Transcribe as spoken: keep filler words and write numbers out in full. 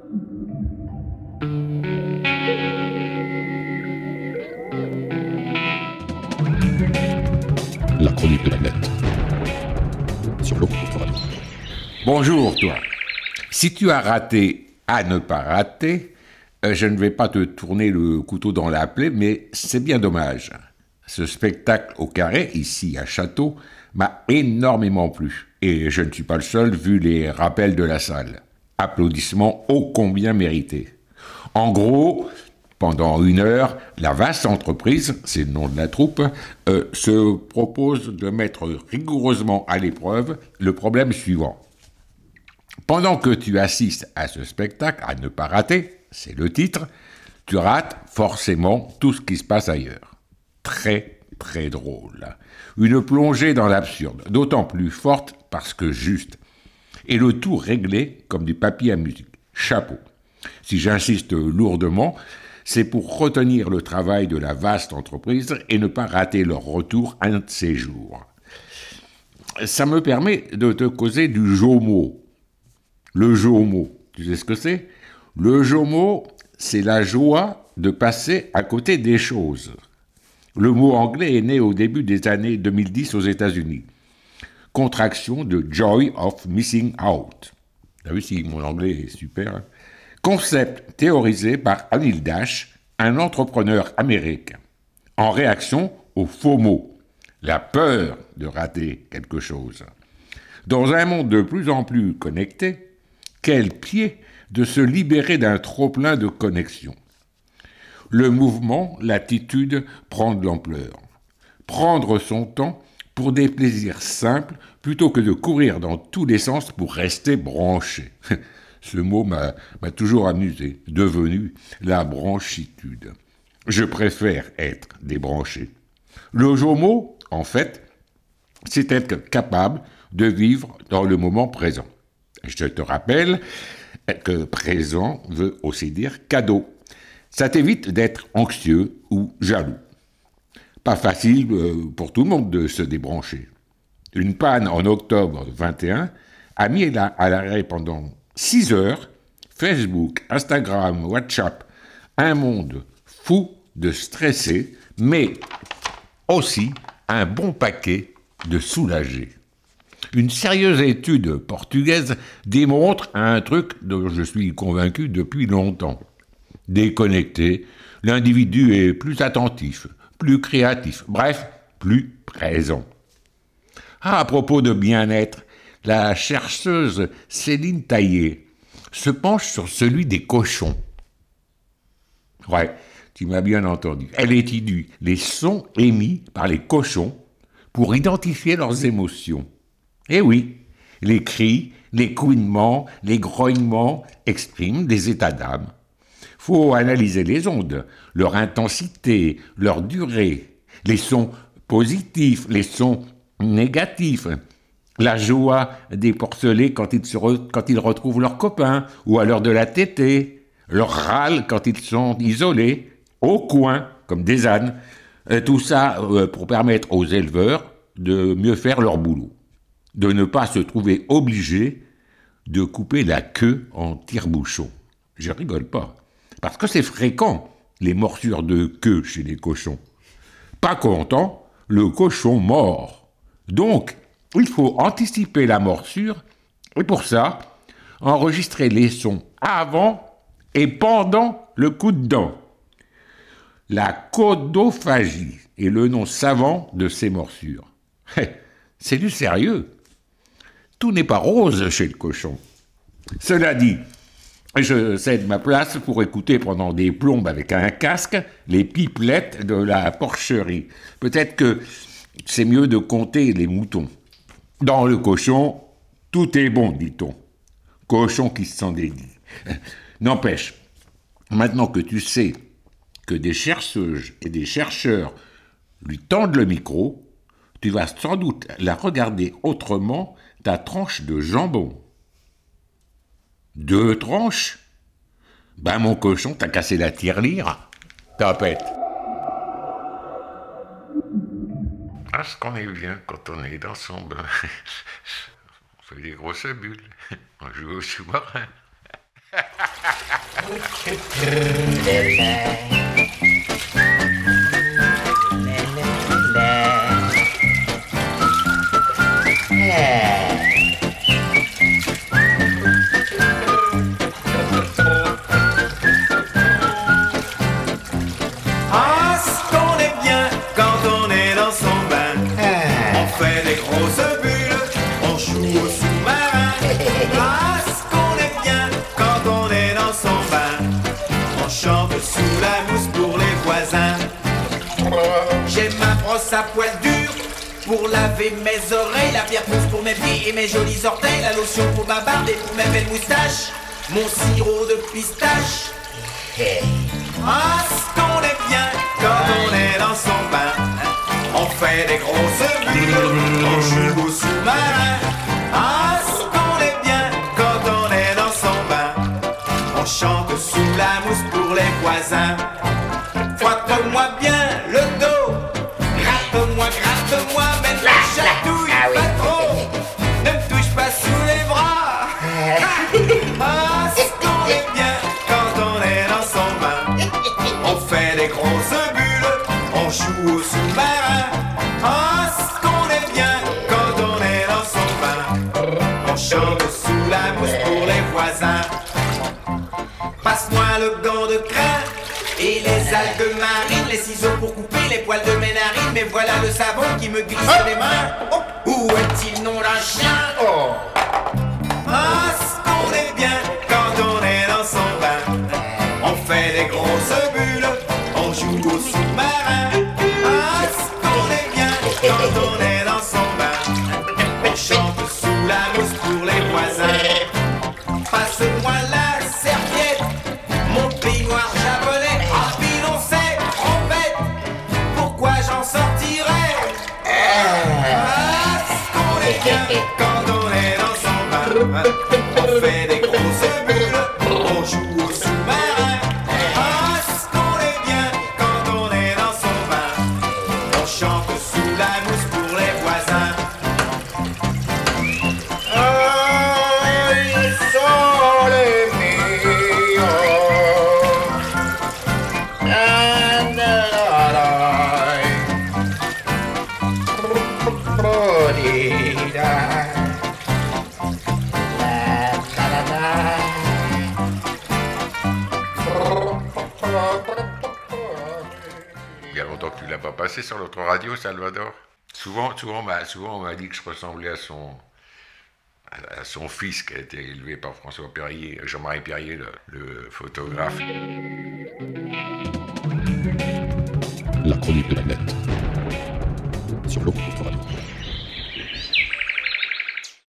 La chronique de la nette. Sur l'eau, Bonjour, toi. Si tu as raté à ne pas rater, euh, je ne vais pas te tourner le couteau dans la plaie, mais c'est bien dommage. Ce spectacle au carré, ici à Château, m'a énormément plu. Et je ne suis pas le seul, vu les rappels de la salle. Applaudissements ô combien mérités. En gros, pendant une heure, la vaste entreprise, c'est le nom de la troupe, euh, se propose de mettre rigoureusement à l'épreuve le problème suivant. Pendant que tu assistes à ce spectacle, à ne pas rater, c'est le titre, tu rates forcément tout ce qui se passe ailleurs. Très, très drôle. Une plongée dans l'absurde, d'autant plus forte parce que juste. Et le tout réglé comme du papier à musique. Chapeau. Si j'insiste lourdement, c'est pour retenir le travail de la vaste entreprise et ne pas rater leur retour un de ces jours. Ça me permet de te causer du JOMO. Le JOMO, tu sais ce que c'est ? Le JOMO, c'est la joie de passer à côté des choses. Le mot anglais est né au début des années deux mille dix aux États-Unis. Contraction de Joy of Missing Out. T'as vu si mon anglais est super, hein ? Concept théorisé par Anil Dash, un entrepreneur américain, en réaction au FOMO, la peur de rater quelque chose. Dans un monde de plus en plus connecté, quel pied de se libérer d'un trop-plein de connexions. Le mouvement, l'attitude prend de l'ampleur. Prendre son temps pour des plaisirs simples plutôt que de courir dans tous les sens pour rester branché. Ce mot m'a, m'a toujours amusé, devenu la branchitude. Je préfère être débranché. Le JOMO, en fait, c'est être capable de vivre dans le moment présent. Je te rappelle que présent veut aussi dire cadeau. Ça t'évite d'être anxieux ou jaloux. Pas facile pour tout le monde de se débrancher. Une panne en octobre vingt et un a mis à l'arrêt pendant six heures Facebook, Instagram, WhatsApp, un monde fou de stressés, mais aussi un bon paquet de soulagés. Une sérieuse étude portugaise démontre un truc dont je suis convaincu depuis longtemps. Déconnecté, l'individu est plus attentif, plus créatif, bref, plus présent. Ah, à propos de bien-être, la chercheuse Céline Taillé se penche sur celui des cochons. Ouais, tu m'as bien entendu. Elle étudie les sons émis par les cochons pour identifier leurs émotions. Eh oui, les cris, les couinements, les grognements expriment des états d'âme. Faut analyser les ondes, leur intensité, leur durée, les sons positifs, les sons négatifs, la joie des porcelets quand ils, se re, quand ils retrouvent leurs copains ou à l'heure de la tétée, leur râle quand ils sont isolés, au coin, comme des ânes. Tout ça euh, pour permettre aux éleveurs de mieux faire leur boulot, de ne pas se trouver obligés de couper la queue en tire-bouchon. Je rigole pas, parce que c'est fréquent, les morsures de queue chez les cochons. Pas content, le cochon mord. Donc, il faut anticiper la morsure, et pour ça, enregistrer les sons avant et pendant le coup de dent. La codophagie est le nom savant de ces morsures. C'est du sérieux. Tout n'est pas rose chez le cochon. Cela dit, je cède ma place pour écouter pendant des plombes avec un casque les pipelettes de la porcherie. Peut-être que c'est mieux de compter les moutons. Dans le cochon, tout est bon, dit-on. Cochon qui s'en dédie. N'empêche, maintenant que tu sais que des chercheuses et des chercheurs lui tendent le micro, tu vas sans doute la regarder autrement, ta tranche de jambon. Deux tranches ? Ben mon cochon, t'as cassé la tirelire. Tapette. Ah, ce qu'on est bien quand on est dans son bain. On fait des grosses bulles. On joue au sous-marin. Ah, ce qu'on est bien quand on est dans son bain. On fait des grosses bulles, on joue au sous-marin. Ah, ce qu'on est bien quand on est dans son bain. On chante sous la mousse pour les voisins. J'ai ma brosse à poil dur pour laver mes oreilles, la pierre pousse pour mes pieds et mes jolis orteils, la lotion pour ma barbe et pour mes belles moustaches, mon sirop de pistache. Ah, ce qu'on est bien quand on est dans son bain. On fait des grosses bulles, on joue au sous-marin. Ah, ce qu'on est bien quand on est dans son bain. On chante sous la mousse pour les voisins. Frotte-moi bien le dos, gratte-moi, gratte-moi, mais ne chatouille pas trop. Ne me touche pas sous les bras. Ah, ce qu'on est bien quand on est dans son bain. On fait des grosses bulles, on joue au sous-marin. Ah, ce qu'on est bien quand on est dans son bain. On chante sous la mousse pour les voisins. Passe-moi le gant de crin et les algues marines, les ciseaux pour couper les poils de mes narines. Mais voilà le savon qui me glisse les mains. Où est-il nom d'un chien? Ah, ce qu'on est bien quand on est dans son bain. On fait des grosses bulles, on joue au sous-marin. Ah, ce qu'on est bien quand on est dans son bain. On chante sous la mousse pour les voisins. Passe-moi la serviette, mon peignoir japonais. Ah, puis on sait, trompette, pourquoi j'en sortirais? Ah, ce qu'on est bien quand on est dans son bain. On fait des grosses bulles, on joue au sous-marin. Ah, ce qu'on est bien quand on est dans son bain. On chante sous la mousse pour les voisins. Ah, ils sont les meilleurs. Ah, la, la, la. Il y a longtemps que tu l'as pas passé sur notre radio, Salvador. Souvent, souvent, on m'a- souvent on m'a dit que je ressemblais à son, à son fils qui a été élevé par François Perrier, Jean-Marie Perrier, le, le photographe. La chronique de la nette. Sur l'autre radio.